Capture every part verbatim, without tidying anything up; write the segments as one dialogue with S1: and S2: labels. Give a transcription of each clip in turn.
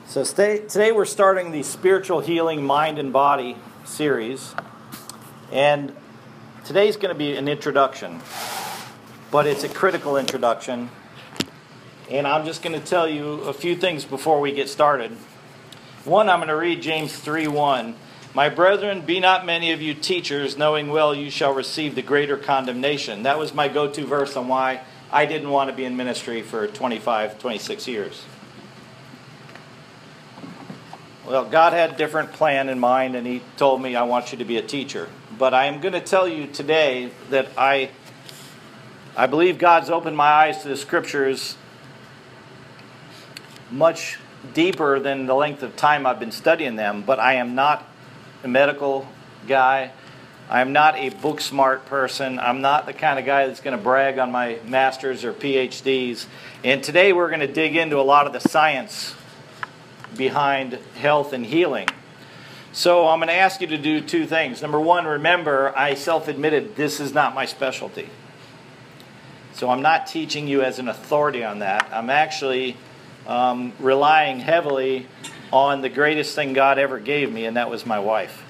S1: So stay, today we're starting the Spiritual Healing Mind and Body series. And today's going to be an introduction. But it's a critical introduction. And I'm just going to tell you a few things before we get started. One, I'm going to read James three one. My brethren, be not many of you teachers, knowing well you shall receive the greater condemnation. That was my go-to verse on why I didn't want to be in ministry for twenty-five, twenty-six years. Well, God had a different plan in mind, and He told me, I want you to be a teacher. But I am going to tell you today that I, I believe God's opened my eyes to the Scriptures much deeper than the length of time I've been studying them, but I am not a medical guy. I'm not a book smart person. I'm not the kind of guy that's going to brag on my masters or P H Ds. And today we're going to dig into a lot of the science behind health and healing. So I'm going to ask you to do two things. Number one, remember, I self-admitted this is not my specialty. So I'm not teaching you as an authority on that. I'm actually um, relying heavily on the greatest thing God ever gave me, and that was my wife.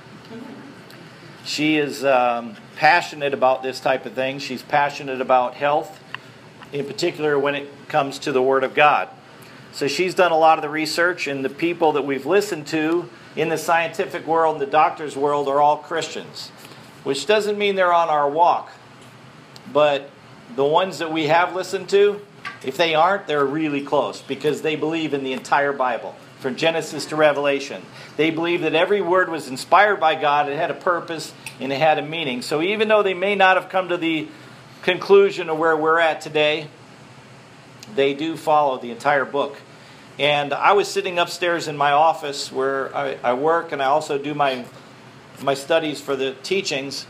S1: She is um, passionate about this type of thing. She's passionate about health, in particular when it comes to the Word of God. So she's done a lot of the research, and the people that we've listened to in the scientific world and the doctor's world are all Christians, which doesn't mean they're on our walk. But the ones that we have listened to, if they aren't, they're really close because they believe in the entire Bible, from Genesis to Revelation. They believe that every word was inspired by God, it had a purpose, and it had a meaning. So even though they may not have come to the conclusion of where we're at today, they do follow the entire book. And I was sitting upstairs in my office where I, I work, and I also do my my studies for the teachings.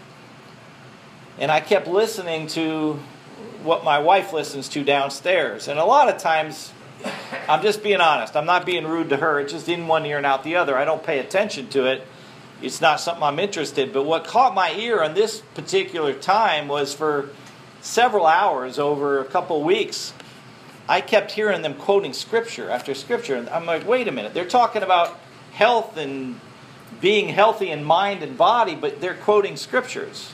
S1: And I kept listening to what my wife listens to downstairs. And a lot of times, I'm just being honest. I'm not being rude to her. It's just in one ear and out the other. I don't pay attention to it. It's not something I'm interested in. But what caught my ear on this particular time was for several hours over a couple of weeks, I kept hearing them quoting scripture after scripture. And I'm like, wait a minute. They're talking about health and being healthy in mind and body, but they're quoting scriptures.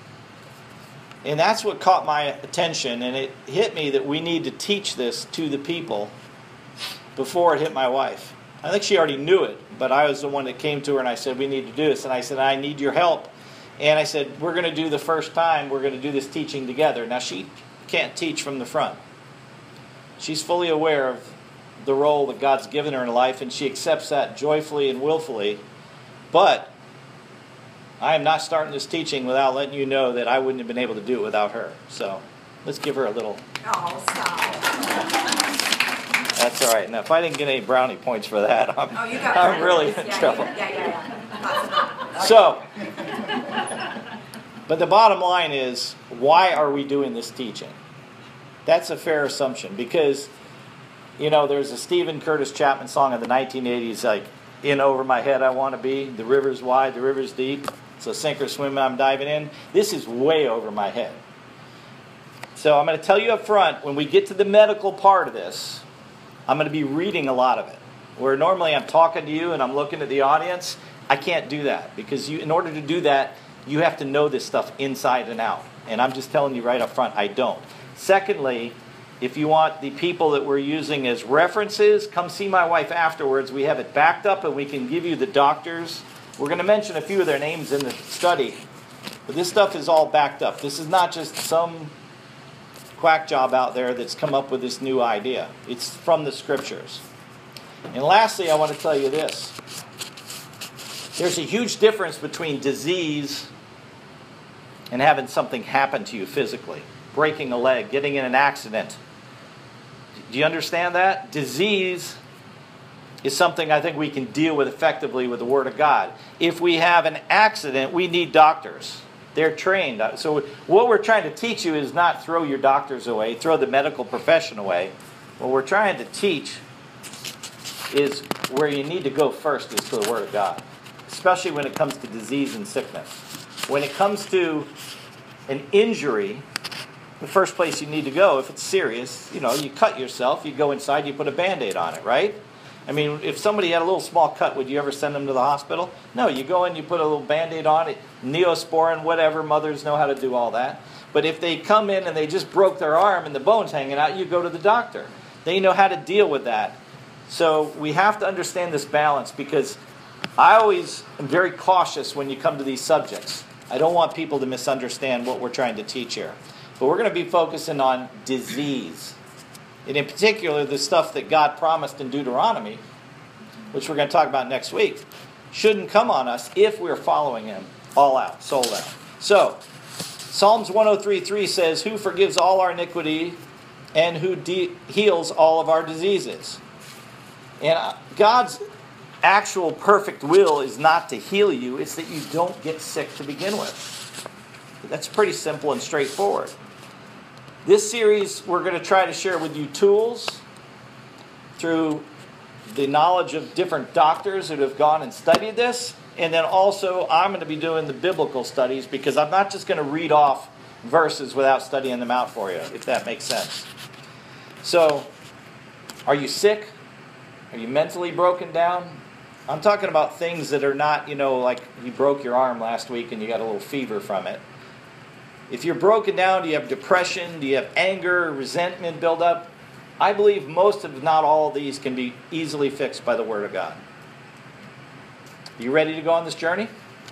S1: And that's what caught my attention. And it hit me that we need to teach this to the people before it hit my wife. I think she already knew it, but I was the one that came to her and I said, we need to do this. And I said, I need your help. And I said, we're going to do the first time, we're going to do this teaching together. Now, she can't teach from the front. She's fully aware of the role that God's given her in life, and she accepts that joyfully and willfully. But I am not starting this teaching without letting you know that I wouldn't have been able to do it without her. So let's give her a little.
S2: Oh, stop.
S1: That's all right. Now, if I didn't get any brownie points for that, I'm,
S2: oh, you got
S1: I'm really in
S2: yeah,
S1: trouble.
S2: Yeah, yeah, yeah.
S1: So, but the bottom line is, why are we doing this teaching? That's a fair assumption because, you know, there's a Stephen Curtis Chapman song in the nineteen eighties, like, in over my head I want to be, the river's wide, the river's deep, so sink or swim I'm diving in. This is way over my head. So I'm going to tell you up front, when we get to the medical part of this, I'm going to be reading a lot of it. Where normally I'm talking to you and I'm looking at the audience, I can't do that because you, in order to do that, you have to know this stuff inside and out. And I'm just telling you right up front, I don't. Secondly, if you want the people that we're using as references, come see my wife afterwards. We have it backed up and we can give you the doctors. We're going to mention a few of their names in the study. But this stuff is all backed up. This is not just some quack job out there that's come up with this new idea. It's from the Scriptures. And lastly, I want to tell you this. There's a huge difference between disease and having something happen to you physically. Breaking a leg, getting in an accident. Do you understand that? Disease is something I think we can deal with effectively with the Word of God. If we have an accident, we need doctors. They're trained. So what we're trying to teach you is not throw your doctors away, throw the medical profession away. What we're trying to teach is where you need to go first is to the Word of God, especially when it comes to disease and sickness. When it comes to an injury, the first place you need to go, if it's serious, you know, you cut yourself, you go inside, you put a Band-Aid on it, right? I mean, if somebody had a little small cut, would you ever send them to the hospital? No, you go in, you put a little Band-Aid on it, Neosporin, whatever. Mothers know how to do all that. But if they come in and they just broke their arm and the bone's hanging out, you go to the doctor. They know how to deal with that. So we have to understand this balance, because I always am very cautious when you come to these subjects. I don't want people to misunderstand what we're trying to teach here. But we're going to be focusing on disease. And in particular, the stuff that God promised in Deuteronomy, which we're going to talk about next week, shouldn't come on us if we're following Him all out, sold out. So, Psalms one oh three three says, "Who forgives all our iniquity and who de- heals all of our diseases." And God's actual perfect will is not to heal you, it's that you don't get sick to begin with. That's pretty simple and straightforward. This series, we're going to try to share with you tools through the knowledge of different doctors that have gone and studied this. And then also, I'm going to be doing the biblical studies, because I'm not just going to read off verses without studying them out for you, if that makes sense. So, are you sick? Are you mentally broken down? I'm talking about things that are not, you know, like you broke your arm last week and you got a little fever from it. If you're broken down, do you have depression? Do you have anger, resentment build up? I believe most, if not all of these, can be easily fixed by the Word of God. You ready to go on this journey?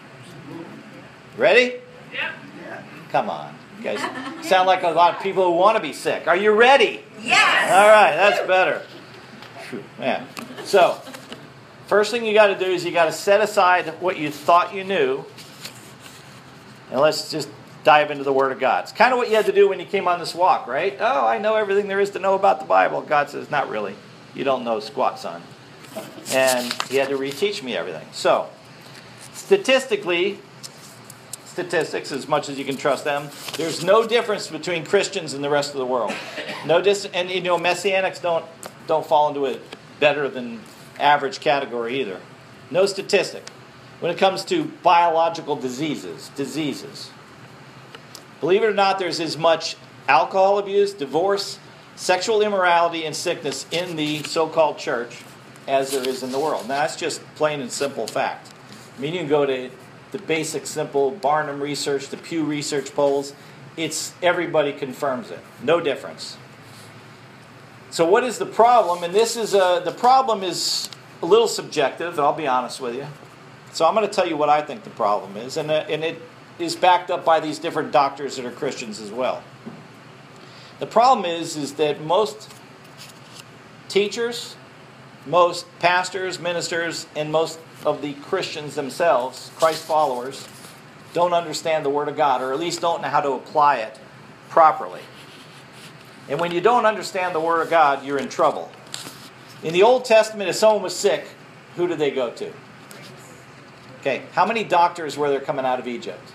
S1: Ready?
S3: Yep.
S1: Come on. You guys sound like a lot of people who want to be sick. Are you ready?
S2: Yes.
S1: All right, that's better. Whew, man. So, first thing you got to do is you got to set aside what you thought you knew, and let's just dive into the Word of God. It's kind of what you had to do when you came on this walk, right? Oh, I know everything there is to know about the Bible. God says, not really. You don't know squat, son. And He had to reteach me everything. So, statistically, statistics, as much as you can trust them, there's no difference between Christians and the rest of the world. No dis- and you know, Messianics don't don't fall into a better than average category either. No statistic. When it comes to biological diseases, diseases. Believe it or not, there's as much alcohol abuse, divorce, sexual immorality, and sickness in the so-called church as there is in the world. Now, that's just plain and simple fact. I mean, you can go to the basic, simple Barnum research, the Pew Research polls. It's everybody confirms it. No difference. So what is the problem? And this is a, the problem is a little subjective, and I'll be honest with you. So I'm going to tell you what I think the problem is, and, uh, and it is backed up by these different doctors that are Christians as well. The problem is, is that most teachers, most pastors, ministers, and most of the Christians themselves, Christ followers, don't understand the Word of God, or at least don't know how to apply it properly. And when you don't understand the Word of God, you're in trouble. In the Old Testament, if someone was sick, who did they go to? Okay, how many doctors were there coming out of Egypt?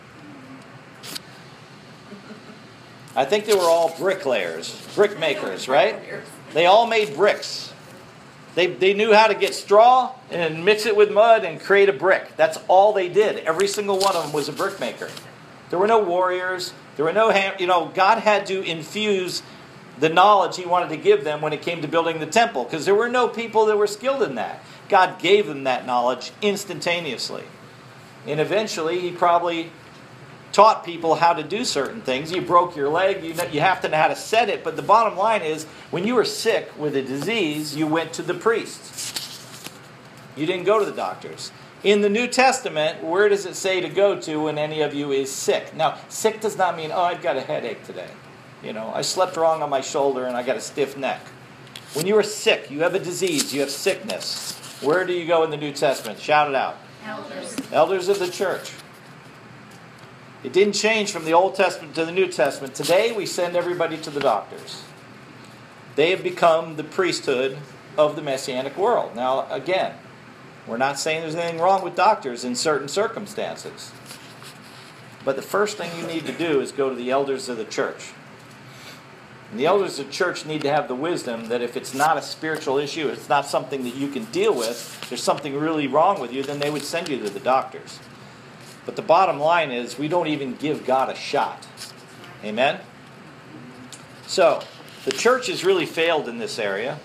S1: I think they were all bricklayers, brick makers, right? They all made bricks. They, they knew how to get straw and mix it with mud and create a brick. That's all they did. Every single one of them was a brick maker. There were no warriors. There were no, you know, God had to infuse the knowledge He wanted to give them when it came to building the temple, because there were no people that were skilled in that. God gave them that knowledge instantaneously. And eventually, He probably taught people how to do certain things. You broke your leg, you know, you have to know how to set it. But the bottom line is, when you were sick with a disease, you went to the priests. You didn't go to the doctors. In the New Testament, where does it say to go to when any of you is sick? Now, sick does not mean, oh, I've got a headache today. You know, I slept wrong on my shoulder and I got a stiff neck. When you are sick, you have a disease, you have sickness. Where do you go in the New Testament? Shout it out.
S2: Elders.
S1: Elders of the church. It didn't change from the Old Testament to the New Testament. Today, we send everybody to the doctors. They have become the priesthood of the Messianic world. Now, again, we're not saying there's anything wrong with doctors in certain circumstances. But the first thing you need to do is go to the elders of the church. And the elders of the church need to have the wisdom that if it's not a spiritual issue, it's not something that you can deal with, there's something really wrong with you, then they would send you to the doctors. But the bottom line is, we don't even give God a shot. Amen? So, the church has really failed in this area.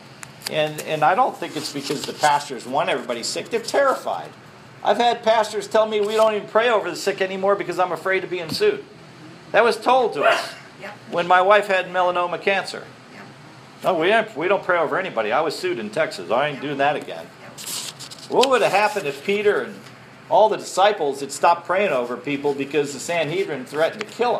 S1: And, and I don't think it's because the pastors want everybody sick. They're terrified. I've had pastors tell me we don't even pray over the sick anymore because I'm afraid of being sued. That was told to us
S2: Yep.
S1: when my wife had melanoma cancer.
S2: Yep.
S1: No, we don't, we don't pray over anybody. I was sued in Texas. I ain't doing that again.
S2: Yep.
S1: What would have happened if Peter and all the disciples had stopped praying over people because the Sanhedrin threatened to kill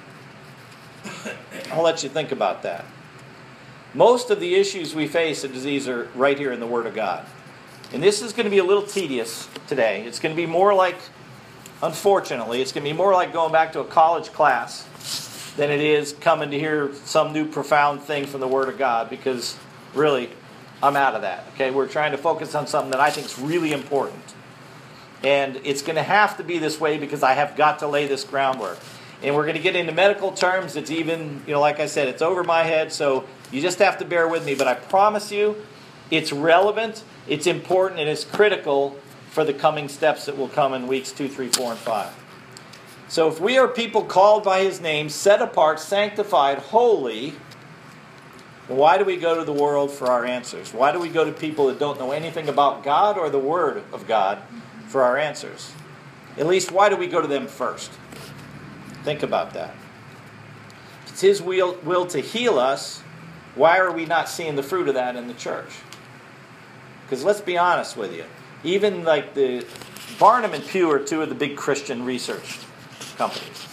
S1: them? I'll let you think about that. Most of the issues we face in disease are right here in the Word of God. And this is going to be a little tedious today. It's going to be more like, unfortunately, it's going to be more like going back to a college class than it is coming to hear some new profound thing from the Word of God, because really, I'm out of that. Okay, we're trying to focus on something that I think is really important. And it's going to have to be this way because I have got to lay this groundwork. And we're going to get into medical terms. It's even, you know, like I said, it's over my head, so you just have to bear with me. But I promise you, it's relevant, it's important, and it's critical for the coming steps that will come in weeks two, three, four, and five. So if we are people called by His name, set apart, sanctified, holy, why do we go to the world for our answers? Why do we go to people that don't know anything about God or the Word of God for our answers? At least, why do we go to them first? Think about that. If it's His will, will to heal us, why are we not seeing the fruit of that in the church? Because let's be honest with you. Even like the Barnum and Pew are two of the big Christian research companies.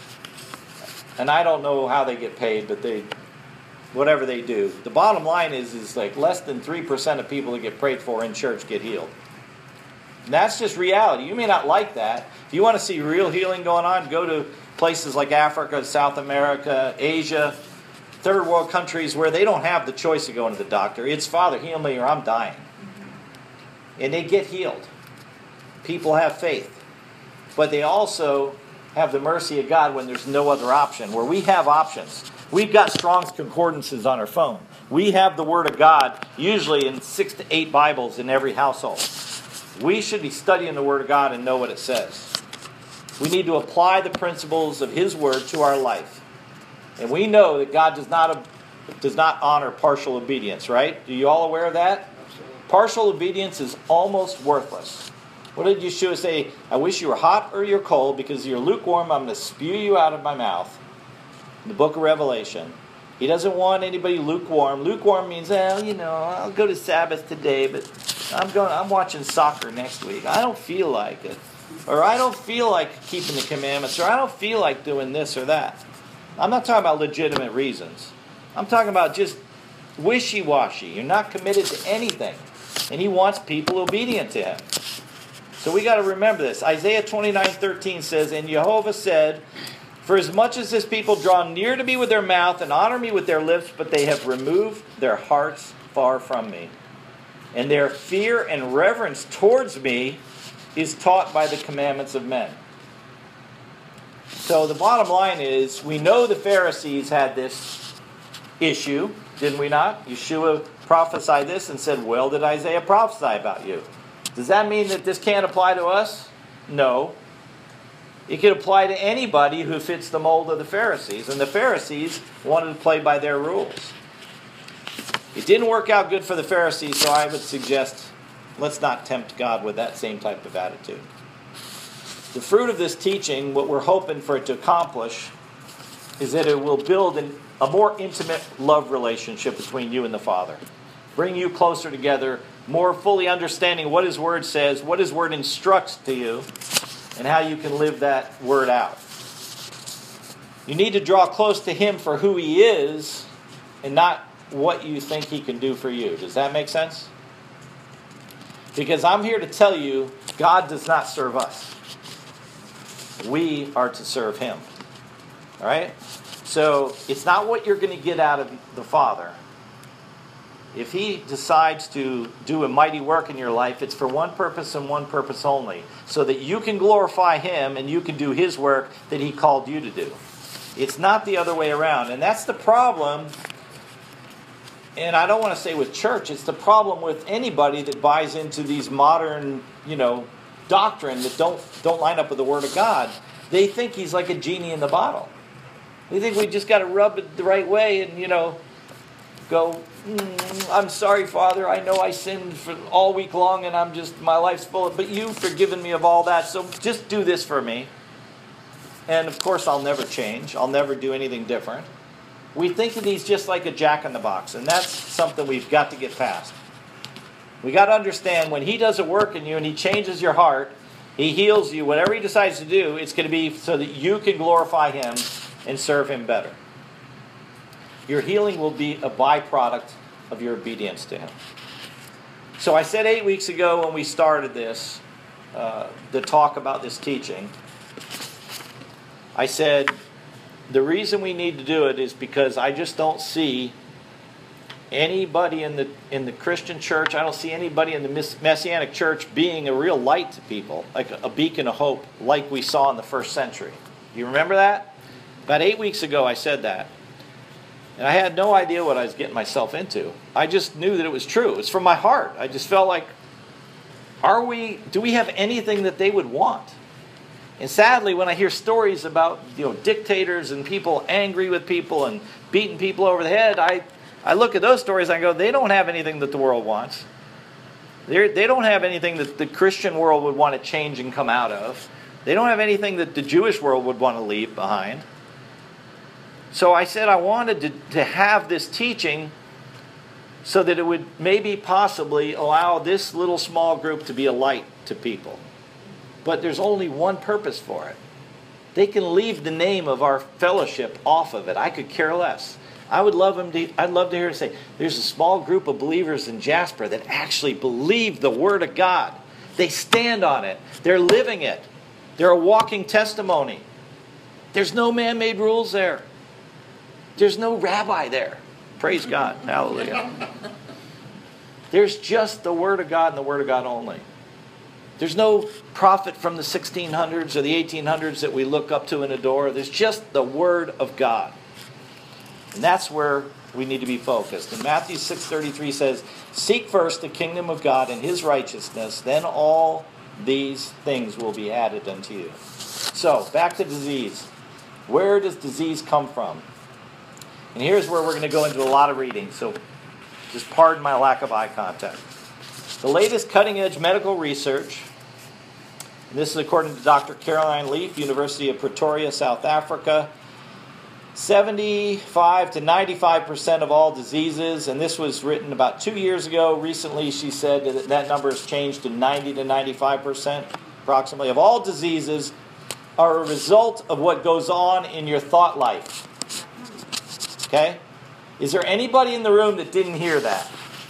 S1: And I don't know how they get paid, but they, whatever they do. The bottom line is, is like less than three percent of people that get prayed for in church get healed. And that's just reality. You may not like that. If you want to see real healing going on, go to places like Africa, South America, Asia, third world countries where they don't have the choice of going to the doctor. It's, Father, heal me or I'm dying. And they get healed. People have faith. But they also have the mercy of God when there's no other option. Where we have options. We've got Strong's Concordances on our phone. We have the Word of God usually in six to eight Bibles in every household. We should be studying the Word of God and know what it says. We need to apply the principles of His Word to our life. And we know that God does not, does not honor partial obedience, right? Are you all aware of that? Partial obedience is almost worthless. What did Yeshua say? I wish you were hot or you're cold, because you're lukewarm, I'm going to spew you out of my mouth. In the book of Revelation. He doesn't want anybody lukewarm. Lukewarm means, well, you know, I'll go to Sabbath today, but I'm going. I'm watching soccer next week. I don't feel like it. Or I don't feel like keeping the commandments. Or I don't feel like doing this or that. I'm not talking about legitimate reasons. I'm talking about just wishy-washy. You're not committed to anything. And He wants people obedient to Him. So we got to remember this. Isaiah twenty-nine thirteen says, and Jehovah said, for as much as this people draw near to me with their mouth and honor me with their lips, but they have removed their hearts far from me. And their fear and reverence towards me is taught by the commandments of men. So the bottom line is, we know the Pharisees had this issue, didn't we not? Yeshua prophesied this and said, well, did Isaiah prophesy about you? Does that mean that this can't apply to us? No. It could apply to anybody who fits the mold of the Pharisees. And the Pharisees wanted to play by their rules. It didn't work out good for the Pharisees, so I would suggest let's not tempt God with that same type of attitude. The fruit of this teaching, what we're hoping for it to accomplish, is that it will build an, a more intimate love relationship between you and the Father. Bring you closer together, more fully understanding what His Word says, what His Word instructs to you, and how you can live that Word out. You need to draw close to Him for who He is, and not what you think He can do for you. Does that make sense? Because I'm here to tell you, God does not serve us. We are to serve Him. All right? So, it's not what you're going to get out of the Father. If He decides to do a mighty work in your life, it's for one purpose and one purpose only. So that you can glorify Him and you can do His work that He called you to do. It's not the other way around. And that's the problem. And I don't want to say with church. It's the problem with anybody that buys into these modern, you know, doctrine that don't, don't line up with the Word of God. They think He's like a genie in the bottle. They think we just got to rub it the right way and, you know, go, mm, I'm sorry, Father, I know I sinned for all week long and I'm just, my life's full of, but you've forgiven me of all that, so just do this for me. And of course, I'll never change. I'll never do anything different. We think of these just like a jack-in-the-box, and that's something we've got to get past. We got to understand when He does a work in you and He changes your heart, He heals you, whatever He decides to do, it's going to be so that you can glorify Him and serve Him better. Your healing will be a byproduct of your obedience to Him. So I said eight weeks ago when we started this, uh, the talk about this teaching, I said, the reason we need to do it is because I just don't see anybody in the in the Christian church, I don't see anybody in the Messianic church being a real light to people, like a, a beacon of hope, like we saw in the first century. You remember that? About eight weeks ago I said that. And I had no idea what I was getting myself into. I just knew that it was true. It was from my heart. I just felt like, are we, do we have anything that they would want? And sadly, when I hear stories about, you know, dictators and people angry with people and beating people over the head, I, I look at those stories and I go, they don't have anything that the world wants. They're, they don't have anything that the Christian world would want to change and come out of. They don't have anything that the Jewish world would want to leave behind. So I said I wanted to, to have this teaching so that it would maybe possibly allow this little small group to be a light to people. But there's only one purpose for it. They can leave the name of our fellowship off of it. I could care less. I would love them to, I'd love to hear it say, there's a small group of believers in Jasper that actually believe the Word of God. They stand on it. They're living it. They're a walking testimony. There's no man-made rules there. There's no rabbi there. Praise God. Hallelujah. There's just the Word of God and the Word of God only. There's no prophet from the sixteen hundreds or the eighteen hundreds that we look up to and adore. There's just the Word of God. And that's where we need to be focused. And Matthew six thirty-three says, seek first the kingdom of God and His righteousness, then all these things will be added unto you. So, back to disease. Where does disease come from? And here's where we're going to go into a lot of reading, so just pardon my lack of eye contact. The latest cutting-edge medical research, and this is according to Doctor Caroline Leaf, University of Pretoria, South Africa, seventy-five to ninety-five percent of all diseases, and this was written about two years ago. Recently, she said that that number has changed to ninety to ninety-five percent, approximately, of all diseases are a result of what goes on in your thought life. Okay? Is there anybody in the room that didn't hear that?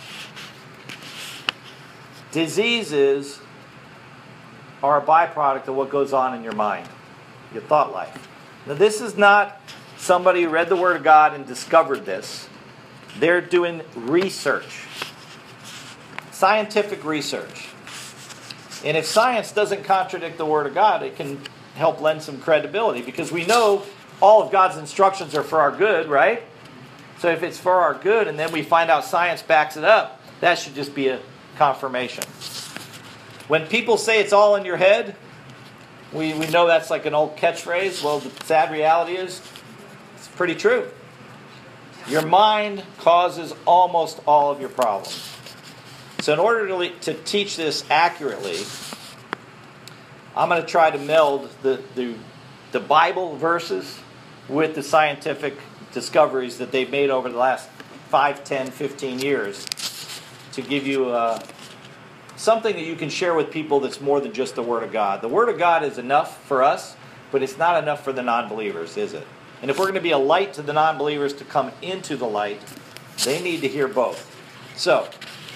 S1: Diseases are a byproduct of what goes on in your mind, your thought life. Now, this is not somebody who read the Word of God and discovered this. They're doing research, scientific research. And if science doesn't contradict the Word of God, it can help lend some credibility, because we know all of God's instructions are for our good, right? So if it's for our good and then we find out science backs it up, that should just be a confirmation. When people say it's all in your head, we, we know that's like an old catchphrase. Well, the sad reality is it's pretty true. Your mind causes almost all of your problems. So in order to, to teach this accurately, I'm going to try to meld the, the, the Bible verses with the scientific discoveries that they've made over the last five, ten, fifteen years to give you uh, something that you can share with people that's more than just the Word of God. The Word of God is enough for us, but it's not enough for the non-believers, is it? And if we're going to be a light to the non-believers to come into the light, they need to hear both. So,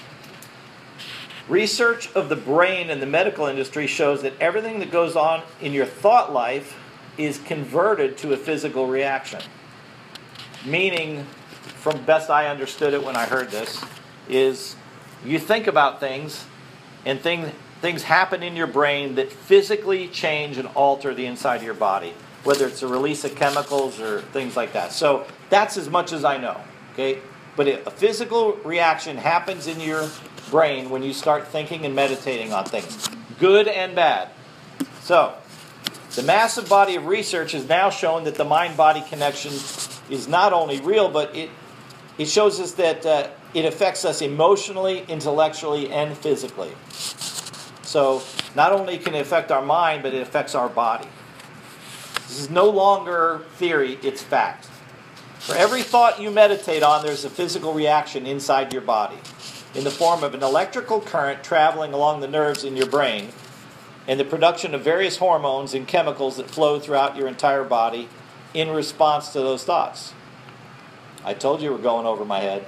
S1: research of the brain in the medical industry shows that everything that goes on in your thought life is converted to a physical reaction. Meaning, from best I understood it when I heard this, is you think about things and thing, things happen in your brain that physically change and alter the inside of your body, whether it's a release of chemicals or things like that. So that's as much as I know. Okay, but a physical reaction happens in your brain when you start thinking and meditating on things, good and bad. So, the massive body of research has now shown that the mind-body connection is not only real, but it it shows us that uh, it affects us emotionally, intellectually, and physically. So not only can it affect our mind, but it affects our body. This is no longer theory, it's fact. For every thought you meditate on, there's a physical reaction inside your body in the form of an electrical current traveling along the nerves in your brain and the production of various hormones and chemicals that flow throughout your entire body in response to those thoughts. I told you we're going over my head.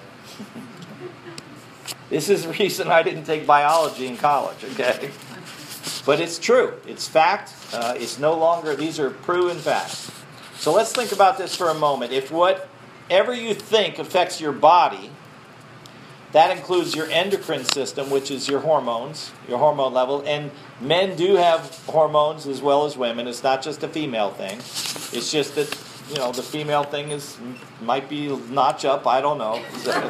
S1: This is the reason I didn't take biology in college, okay? But it's true. It's fact. Uh, it's no longer, these are proven facts. So let's think about this for a moment. If whatever you think affects your body, that includes your endocrine system, which is your hormones, your hormone level. And men do have hormones as well as women. It's not just a female thing. It's just that, you know, the female thing is might be notch up. I don't know.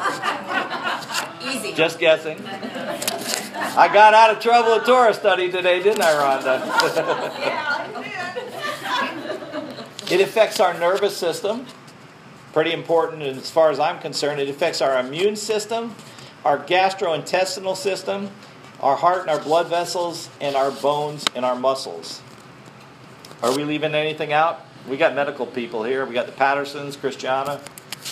S2: Easy.
S1: Just guessing. I got out of trouble at Torah study today, didn't I, Rhonda?
S2: Yeah, I did.
S1: It affects our nervous system. Pretty important as far as I'm concerned. It affects our immune system, our gastrointestinal system, our heart and our blood vessels, and our bones and our muscles. Are we leaving anything out? We got medical people here. We got the Pattersons, Christiana.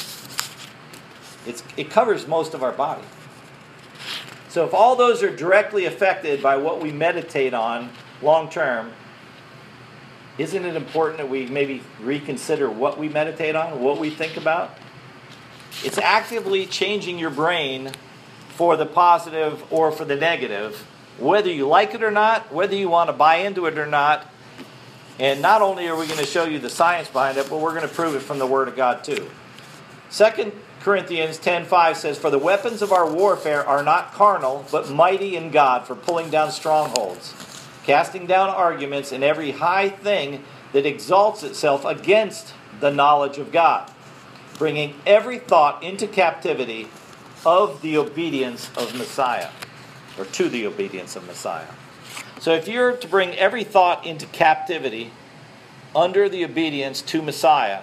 S1: It's, it covers most of our body. So if all those are directly affected by what we meditate on long term, isn't it important that we maybe reconsider what we meditate on, what we think about? It's actively changing your brain for the positive or for the negative, whether you like it or not, whether you want to buy into it or not. And not only are we going to show you the science behind it, but we're going to prove it from the Word of God too. Second Corinthians ten five says, "For the weapons of our warfare are not carnal, but mighty in God for pulling down strongholds, casting down arguments and every high thing that exalts itself against the knowledge of God, bringing every thought into captivity of the obedience of Messiah," or to the obedience of Messiah. So if you're to bring every thought into captivity under the obedience to Messiah,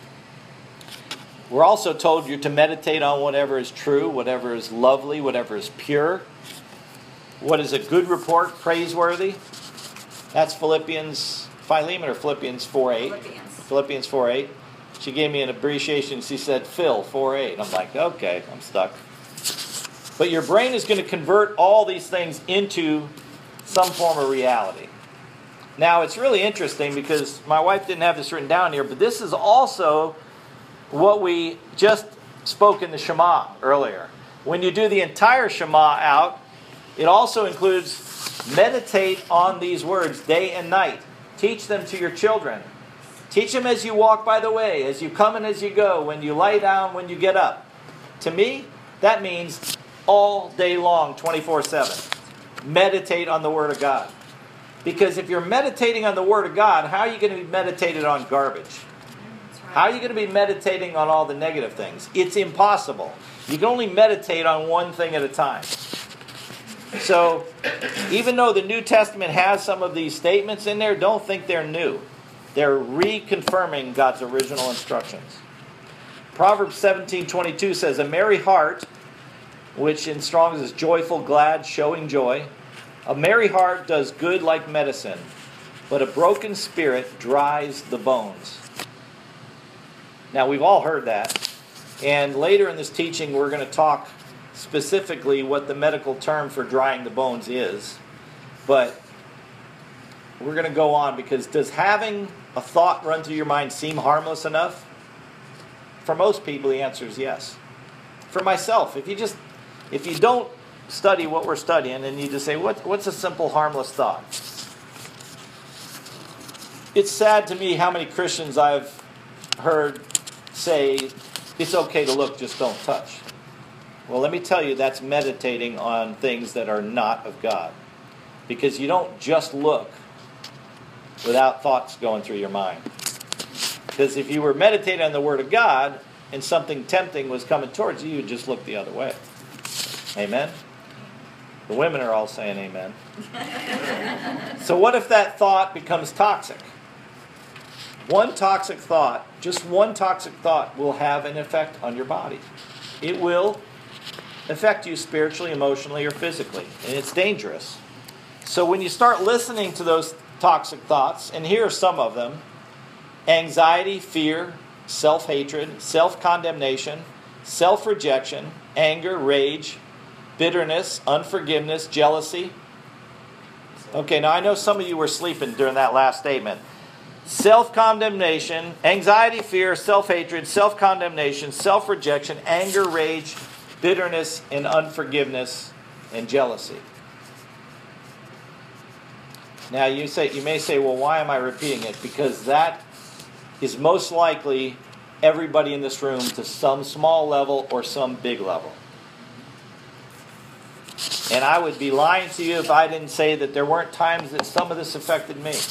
S1: we're also told you're to meditate on whatever is true, whatever is lovely, whatever is pure, what is a good report, praiseworthy. That's Philippians, Philemon or Philippians four eight?
S2: Philippians.
S1: Philippians four eight. She gave me an abbreviation. She said Phil four eight. I'm like, okay, I'm stuck. But your brain is going to convert all these things into some form of reality. Now, it's really interesting because my wife didn't have this written down here, but this is also what we just spoke in the Shema earlier. When you do the entire Shema out, it also includes meditate on these words day and night. Teach them to your children. Teach them as you walk by the way, as you come and as you go, when you lie down, when you get up. To me, that means all day long, twenty-four seven. Meditate on the Word of God. Because if you're meditating on the Word of God, how are you going to be meditated on garbage? How are you going to be meditating on all the negative things? It's impossible. You can only meditate on one thing at a time. So, even though the New Testament has some of these statements in there, don't think they're new. They're reconfirming God's original instructions. Proverbs seventeen twenty-two says, "A merry heart," which in Strong's is joyful, glad, showing joy. "A merry heart does good like medicine, but a broken spirit dries the bones." Now, we've all heard that. And later in this teaching, we're going to talk specifically what the medical term for drying the bones is. But we're going to go on because does having a thought run through your mind seem harmless enough? For most people, the answer is yes. For myself, if you just, if you don't study what we're studying and you just say, what, what's a simple harmless thought? It's sad to me how many Christians I've heard say, it's okay to look, just don't touch. Well, let me tell you, that's meditating on things that are not of God. Because you don't just look without thoughts going through your mind. Because if you were meditating on the Word of God and something tempting was coming towards you, you'd just look the other way. Amen? The women are all saying amen. So what if that thought becomes toxic? One toxic thought, just one toxic thought will have an effect on your body. it will affect you spiritually, emotionally, or physically. And it's dangerous. So when you start listening to those toxic thoughts, and here are some of them: anxiety, fear, self-hatred, self-condemnation, self-rejection, anger, rage, bitterness, unforgiveness, jealousy. Okay, now I know some of you were sleeping during that last statement. Self-condemnation, anxiety, fear, self-hatred, self-condemnation, self-rejection, anger, rage, bitterness, and unforgiveness, and jealousy. Now you say, you may say, well, why am I repeating it? Because that is most likely everybody in this room to some small level or some big level. And I would be lying to you if I didn't say that there weren't times that some of this affected me.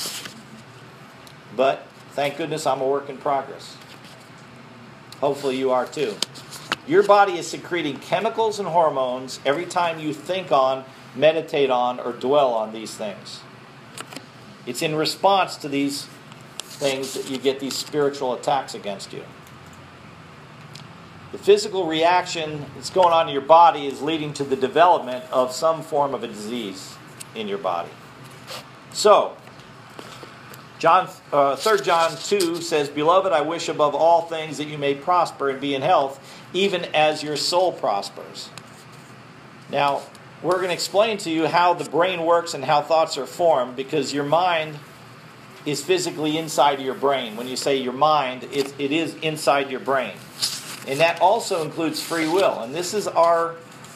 S1: But thank goodness I'm a work in progress. Hopefully you are too. Your body is secreting chemicals and hormones every time you think on, meditate on, or dwell on these things. It's in response to these things that you get these spiritual attacks against you. The physical reaction that's going on in your body is leading to the development of some form of a disease in your body. So, John, uh, Third John two says, "Beloved, I wish above all things that you may prosper and be in health, even as your soul prospers." Now, we're going to explain to you how the brain works and how thoughts are formed, because your mind is physically inside of your brain. When you say your mind, it, it is inside your brain. And that also includes free will. And this is our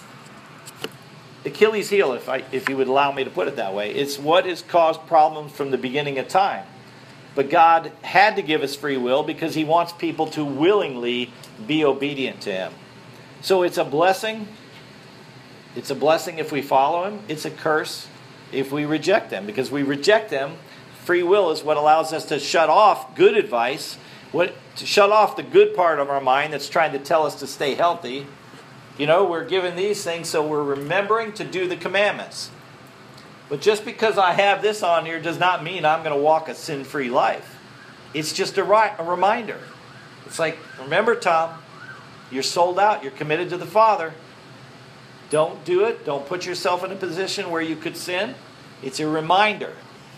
S1: Achilles heel, if I, if you would allow me to put it that way. It's what has caused problems from the beginning of time. But God had to give us free will because He wants people to willingly be obedient to Him. So it's a blessing. It's a blessing if we follow Him. It's a curse if we reject Him. Because we reject Him, free will is what allows us to shut off good advice, what to shut off the good part of our mind that's trying to tell us to stay healthy. You know, we're given these things so we're remembering to do the commandments. But just because I have this on here does not mean I'm going to walk a sin-free life. It's just a, ri- a reminder. It's like, remember, Tom, you're sold out. You're committed to the Father. Don't do it. Don't put yourself in a position where you could sin. It's a reminder.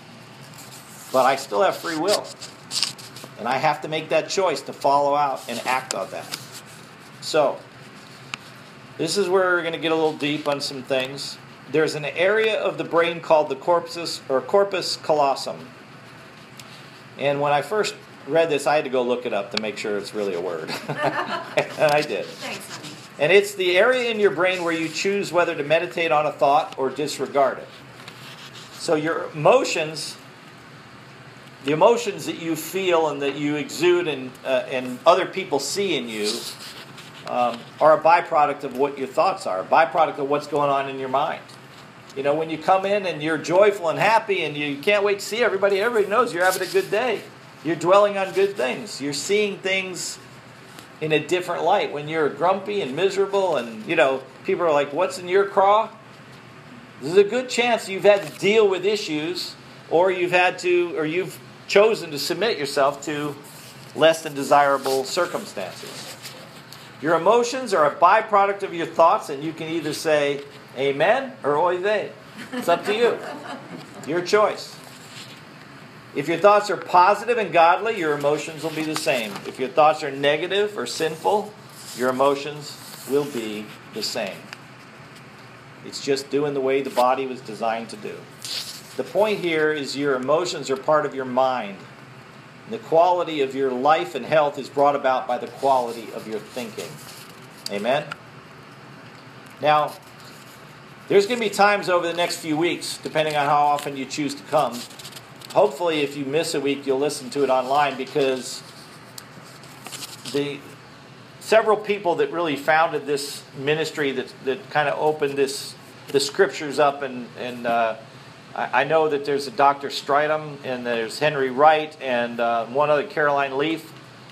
S1: But I still have free will. And I have to make that choice to follow out and act on that. So, this is where we're going to get a little deep on some things. There's an area of the brain called the corpus or corpus callosum. And when I first read this, I had to go look it up to make sure it's really a word. And I did.
S2: Thanks, honey.
S1: And it's the area in your brain where you choose whether to meditate on a thought or disregard it. So your emotions, the emotions that you feel and that you exude and, uh, and other people see in you um, are a byproduct of what your thoughts are, a byproduct of what's going on in your mind. You know, when you come in and you're joyful and happy and you can't wait to see everybody, everybody knows you're having a good day. You're dwelling on good things. You're seeing things in a different light. When you're grumpy and miserable and, you know, people are like, what's in your craw? There's a good chance you've had to deal with issues or you've had to, or you've chosen to submit yourself to less than desirable circumstances. Your emotions are a byproduct of your thoughts, and you can either say amen or oy vey. It's up to you. Your choice. If your thoughts are positive and godly, your emotions will be the same. If your thoughts are negative or sinful, your emotions will be the same. It's just doing the way the body was designed to do. The point here is your emotions are part of your mind. The quality of your life and health is brought about by the quality of your thinking. Amen? Now, there's going to be times over the next few weeks, depending on how often you choose to come. Hopefully, if you miss a week, you'll listen to it online, because the several people that really founded this ministry that that kind of opened this the scriptures up, and and uh, I, I know that there's a Doctor Stridham, and there's Henry Wright, and uh, one other, Caroline Leaf.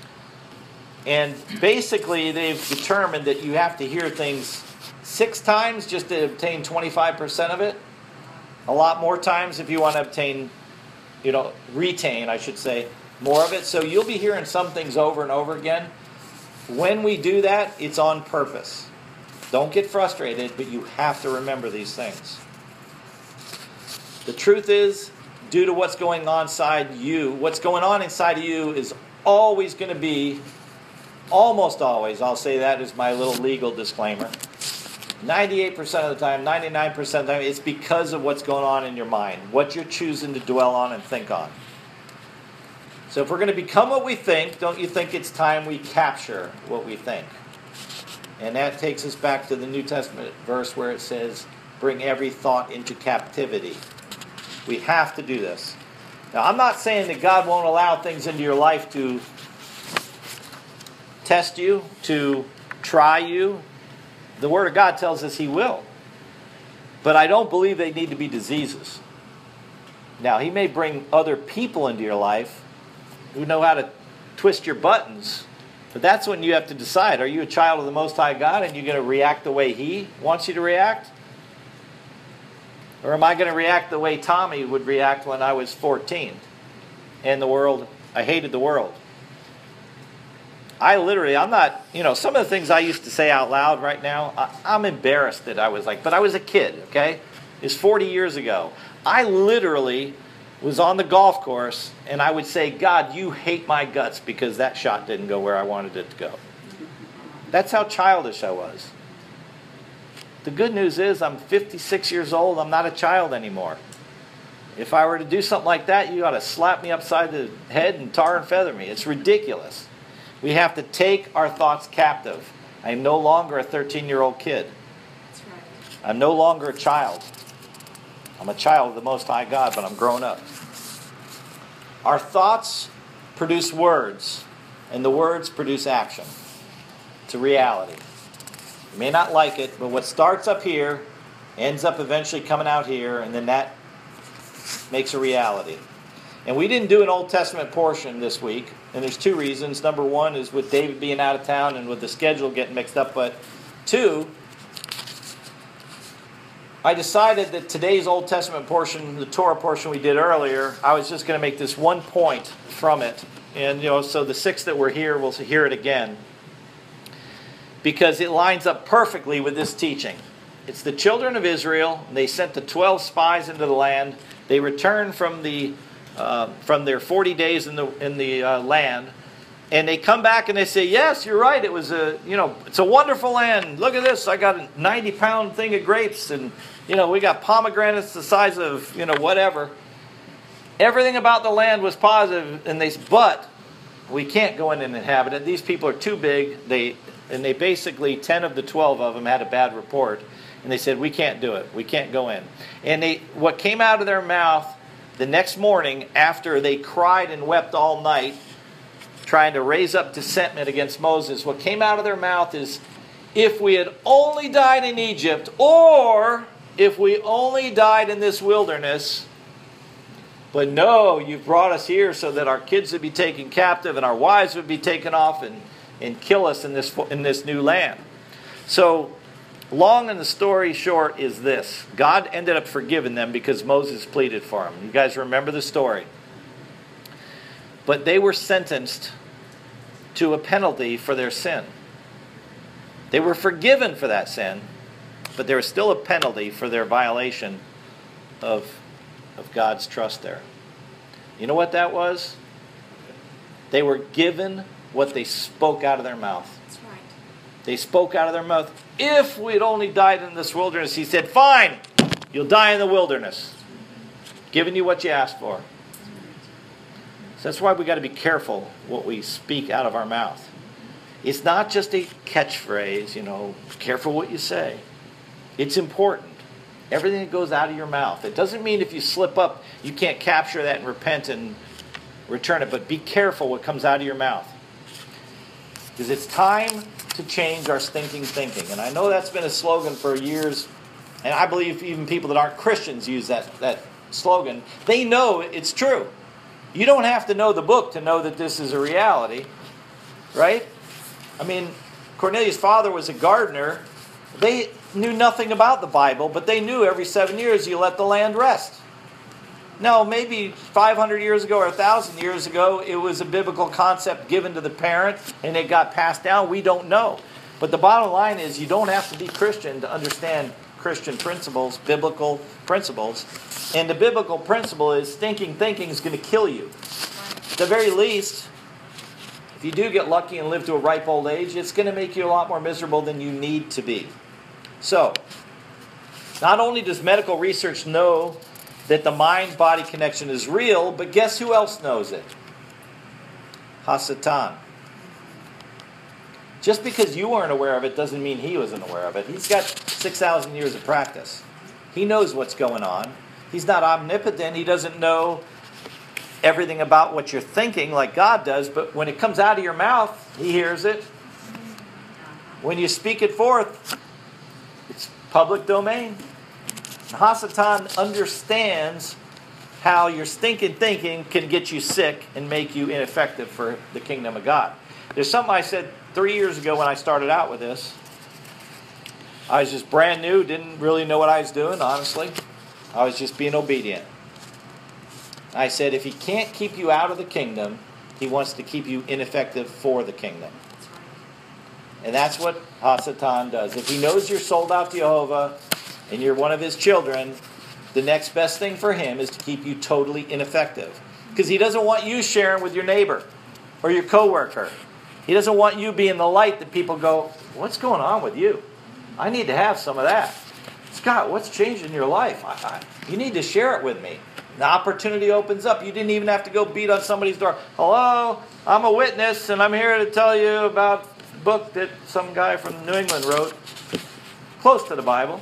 S1: And basically, they've determined that you have to hear things six times just to obtain twenty-five percent of it. A lot more times if you want to obtain, you know, retain, I should say, more of it. So you'll be hearing some things over and over again. when we do that, it's on purpose. Don't get frustrated, but you have to remember these things. The truth is, due to what's going on inside you, what's going on inside of you is always going to be, almost always, I'll say that as my little legal disclaimer, ninety-eight percent of the time, ninety-nine percent of the time, it's because of what's going on in your mind, what you're choosing to dwell on and think on. So if we're going to become what we think, don't you think it's time we capture what we think? And that takes us back to the New Testament verse where it says, bring every thought into captivity. We have to do this. Now, I'm not saying that God won't allow things into your life to test you, to try you. The Word of God tells us He will. But I don't believe they need to be diseases. Now, He may bring other people into your life who know how to twist your buttons. But that's when you have to decide, are you a child of the Most High God and you're going to react the way He wants you to react? Or am I going to react the way Tommy would react when I was fourteen? And the world, I hated the world. I literally, I'm not, you know, some of the things I used to say out loud right now, I, I'm embarrassed that I was like, but I was a kid, okay? It's forty years ago. I literally was on the golf course and I would say, God, you hate my guts because that shot didn't go where I wanted it to go. That's how childish I was. The good news is I'm fifty-six years old. I'm not a child anymore. If I were to do something like that, you ought to slap me upside the head and tar and feather me. It's ridiculous. We have to take our thoughts captive. I am no longer a thirteen-year-old kid.
S2: That's right.
S1: I'm no longer a child. I'm a child of the Most High God, but I'm grown up. Our thoughts produce words, and the words produce action. It's a reality. You may not like it, but what starts up here ends up eventually coming out here, and then that makes a reality. And we didn't do an Old Testament portion this week, and there's two reasons. Number one is with David being out of town and with the schedule getting mixed up, but two, I decided that today's Old Testament portion, the Torah portion we did earlier, I was just going to make this one point from it. And, you know, so the six that were here will hear it again, because it lines up perfectly with this teaching. It's the children of Israel. They sent the twelve spies into the land. They returned from the uh, from their forty days in the in the uh, land, and they come back and they say, "Yes, you're right. It was a you know it's a wonderful land. Look at this. I got a ninety pound thing of grapes, and you know we got pomegranates the size of you know whatever. Everything about the land was positive." And they, but we can't go in and inhabit it. These people are too big. They And they basically, ten of the twelve of them had a bad report. And they said, we can't do it. We can't go in. And they, what came out of their mouth the next morning, after they cried and wept all night, trying to raise up dissentment against Moses, what came out of their mouth is, if we had only died in Egypt, or if we only died in this wilderness, but no, you've brought us here so that our kids would be taken captive and our wives would be taken off and and kill us in this in this new land. So, long and the story short is this. God ended up forgiving them because Moses pleaded for them. You guys remember the story. But they were sentenced to a penalty for their sin. They were forgiven for that sin, but there was still a penalty for their violation of, of God's trust there. You know what that was? They were given what they spoke out of their mouth.
S2: That's right.
S1: They spoke out of their mouth. If we'd only died in this wilderness, he said, fine, you'll die in the wilderness. Giving you what you asked for. So that's why we got to be careful what we speak out of our mouth. It's not just a catchphrase, you know, careful what you say. It's important. Everything that goes out of your mouth. It doesn't mean if you slip up, you can't capture that and repent and return it. But be careful what comes out of your mouth. Because it's time to change our stinking thinking. And I know that's been a slogan for years. And I believe even people that aren't Christians use that, that slogan. They know it's true. You don't have to know the book to know that this is a reality. Right? I mean, Cornelius' father was a gardener. They knew nothing about the Bible, but they knew every seven years you let the land rest. No, maybe five hundred years ago or one thousand years ago, it was a biblical concept given to the parent and it got passed down. We don't know. But the bottom line is you don't have to be Christian to understand Christian principles, biblical principles. And the biblical principle is stinking thinking is going to kill you. At the very least, if you do get lucky and live to a ripe old age, it's going to make you a lot more miserable than you need to be. So, not only does medical research know that the mind-body connection is real, but guess who else knows it? Hasatan. Just because you weren't aware of it doesn't mean he wasn't aware of it. He's got six thousand years of practice. He knows what's going on. He's not omnipotent. He doesn't know everything about what you're thinking like God does, but when it comes out of your mouth, he hears it. When you speak it forth, it's public domain. Hasatan understands how your stinking thinking can get you sick and make you ineffective for the kingdom of God. There's something I said three years ago when I started out with this. I was just brand new, didn't really know what I was doing, honestly. I was just being obedient. I said, if he can't keep you out of the kingdom, he wants to keep you ineffective for the kingdom. And that's what Hasatan does. If he knows you're sold out to Jehovah and you're one of his children, the next best thing for him is to keep you totally ineffective. Because he doesn't want you sharing with your neighbor or your coworker. He doesn't want you being the light that people go, what's going on with you? I need to have some of that. Scott, what's changed in your life? I, I, you need to share it with me. The opportunity opens up. You didn't even have to go beat on somebody's door. Hello, I'm a witness, and I'm here to tell you about a book that some guy from New England wrote, close to the Bible.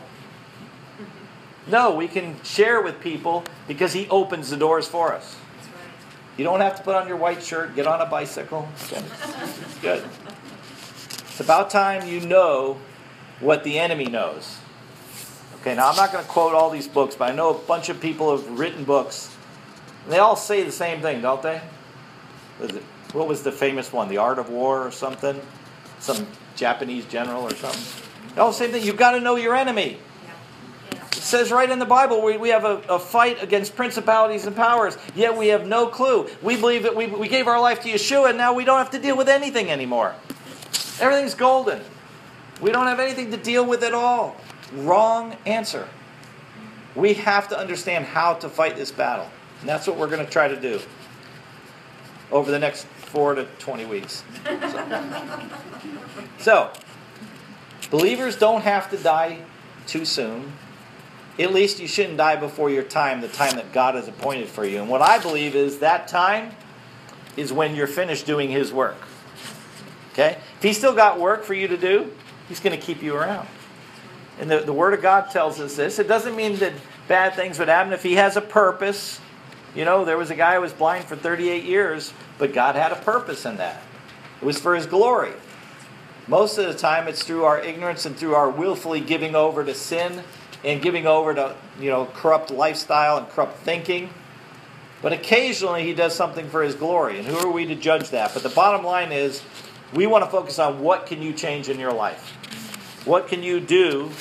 S1: No, we can share with people because he opens the doors for us. You don't have to put on your white shirt, get on a bicycle. It's good. It's about time you know what the enemy knows. Okay, now I'm not going to quote all these books, but I know a bunch of people have written books. And they all say the same thing, don't they? What was the famous one? The Art of War or something? Some Japanese general or something? They all say the same thing. You've got to know your enemy. It says right in the Bible, we, we have a, a fight against principalities and powers, yet we have no clue. We believe that we, we gave our life to Yeshua, and now we don't have to deal with anything anymore. Everything's golden. We don't have anything to deal with at all. Wrong answer. We have to understand how to fight this battle. And that's what we're going to try to do over the next four to twenty weeks. So, so believers don't have to die too soon. At least you shouldn't die before your time, the time that God has appointed for you. And what I believe is that time is when you're finished doing His work. Okay? If He's still got work for you to do, He's going to keep you around. And the, the Word of God tells us this. It doesn't mean that bad things would happen. If He has a purpose, you know, there was a guy who was blind for thirty-eight years, but God had a purpose in that. It was for His glory. Most of the time it's through our ignorance and through our willfully giving over to sin and giving over to, you know, corrupt lifestyle and corrupt thinking. But occasionally He does something for His glory. And who are we to judge that? But the bottom line is, we want to focus on what can you change in your life. What can you do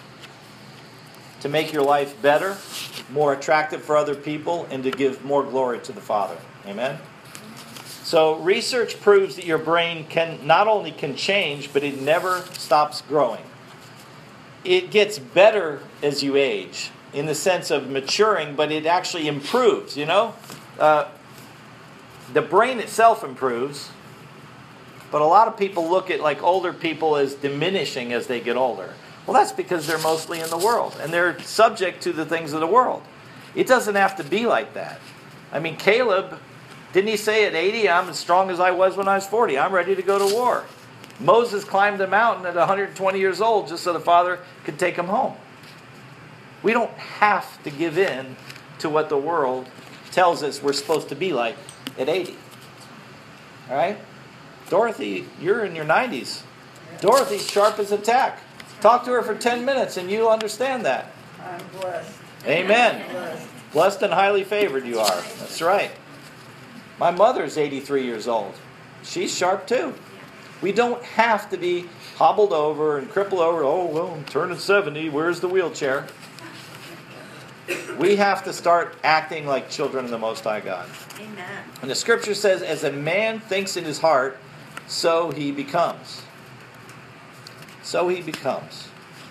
S1: to make your life better, more attractive for other people, and to give more glory to the Father? Amen? So research proves that your brain can not only can change, but it never stops growing. It gets better as you age, in the sense of maturing, but it actually improves, you know? Uh, the brain itself improves, but a lot of people look at like older people as diminishing as they get older. Well, that's because they're mostly in the world, and they're subject to the things of the world. It doesn't have to be like that. I mean, Caleb, didn't he say at eighty, I'm as strong as I was when I was forty. I'm ready to go to war. Moses climbed the mountain at one hundred twenty years old just so the Father could take him home. We don't have to give in to what the world tells us we're supposed to be like at eighty. All right? Dorothy, you're in your nineties. Dorothy's sharp as a tack. Talk to her for ten minutes and you'll understand that.
S3: I'm blessed.
S1: Amen.
S3: Blessed.
S1: Blessed and highly favored you are. That's right. My mother's eighty-three years old. She's sharp too. We don't have to be hobbled over and crippled over. Oh, well, I'm turning seventy. Where's the wheelchair? We have to start acting like children of the Most High God.
S2: Amen.
S1: And the scripture says, as a man thinks in his heart, so he becomes. So he becomes.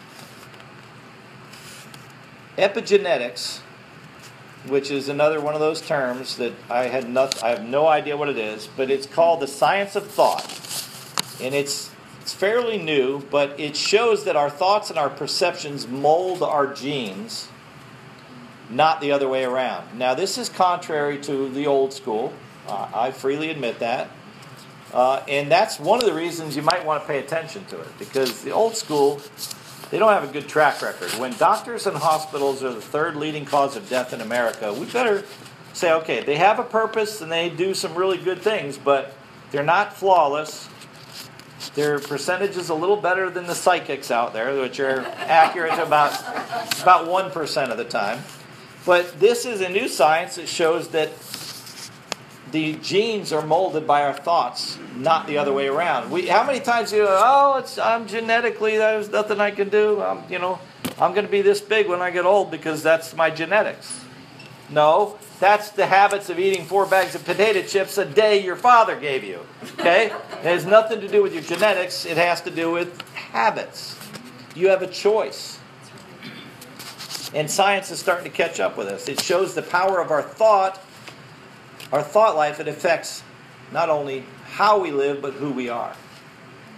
S1: Epigenetics, which is another one of those terms that I had not, I have no idea what it is, but it's called the science of thought. And it's it's fairly new, but it shows that our thoughts and our perceptions mold our genes, not the other way around. Now, this is contrary to the old school. Uh, I freely admit that. Uh, and that's one of the reasons you might want to pay attention to it, because the old school, they don't have a good track record. When doctors and hospitals are the third leading cause of death in America, we better say, okay, they have a purpose and they do some really good things, but they're not flawless. Their percentage is a little better than the psychics out there, which are accurate about, about one percent of the time. But this is a new science that shows that the genes are molded by our thoughts, not the other way around. We, how many times do you go, oh, it's, I'm genetically, there's nothing I can do. I'm, you know, I'm going to be this big when I get old because that's my genetics. No, that's the habits of eating four bags of potato chips a day your father gave you. Okay? It has nothing to do with your genetics. It has to do with habits. You have a choice. And science is starting to catch up with us. It shows the power of our thought. Our thought life, it affects not only how we live, but who we are.